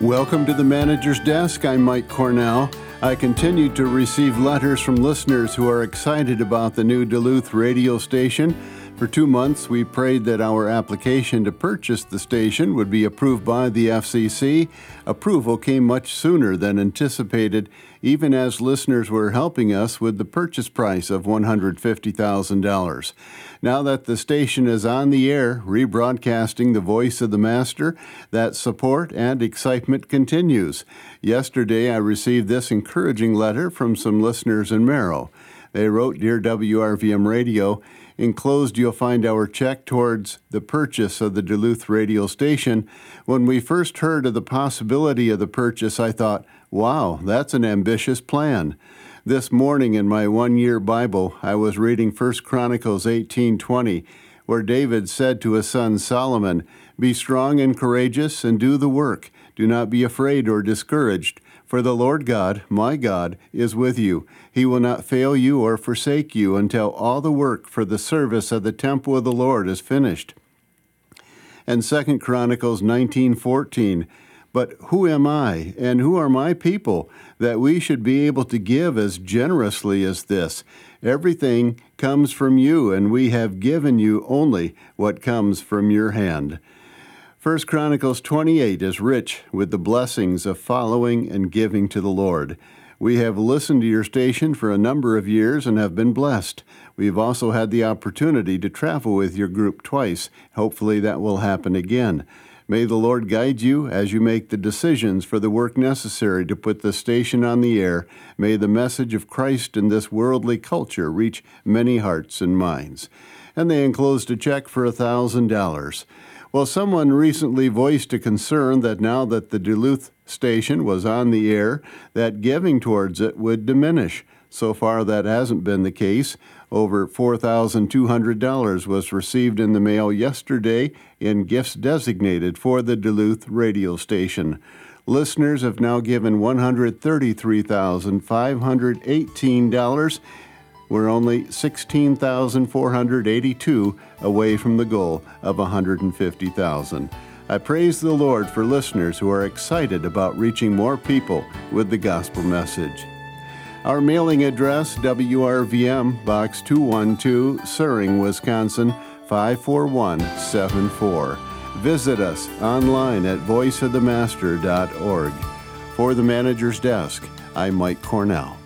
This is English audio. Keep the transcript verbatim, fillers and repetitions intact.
Welcome to the Manager's Desk. I'm Mike Cornell. I continue to receive letters from listeners who are excited about the new Duluth radio station. For two months, we prayed that our application to purchase the station would be approved by the F C C. Approval came much sooner than anticipated, even as listeners were helping us with the purchase price of one hundred fifty thousand dollars. Now that the station is on the air, rebroadcasting the voice of the Master, that support and excitement continues. Yesterday, I received this encouraging letter from some listeners in Merrill. They wrote, "Dear W R V M Radio, enclosed you'll find our check towards the purchase of the Duluth radio station. When we first heard of the possibility of the purchase, I thought, wow, that's an ambitious plan. This morning in my one-year Bible, I was reading First Chronicles eighteen twenty, where David said to his son Solomon, 'Be strong and courageous and do the work. Do not be afraid or discouraged, for the Lord God, my God, is with you. He will not fail you or forsake you until all the work for the service of the temple of the Lord is finished.'" And Second Chronicles nineteen fourteen, "But who am I, and who are my people, that we should be able to give as generously as this? Everything comes from you, and we have given you only what comes from your hand." First Chronicles twenty-eight is rich with the blessings of following and giving to the Lord. We have listened to your station for a number of years and have been blessed. We've also had the opportunity to travel with your group twice. Hopefully that will happen again. May the Lord guide you as you make the decisions for the work necessary to put the station on the air. May the message of Christ in this worldly culture reach many hearts and minds. And they enclosed a check for one thousand dollars. Well, someone recently voiced a concern that now that the Duluth station was on the air, that giving towards it would diminish. So far, that hasn't been the case. Over four thousand two hundred dollars was received in the mail yesterday in gifts designated for the Duluth radio station. Listeners have now given one hundred thirty-three thousand five hundred eighteen dollars. We're only sixteen thousand four hundred eighty-two dollars away from the goal of one hundred fifty thousand dollars. I praise the Lord for listeners who are excited about reaching more people with the gospel message. Our mailing address, W R V M, Box two one two, Suring, Wisconsin, five four one seven four. Visit us online at voice of the master dot org. For the Manager's Desk, I'm Mike Cornell.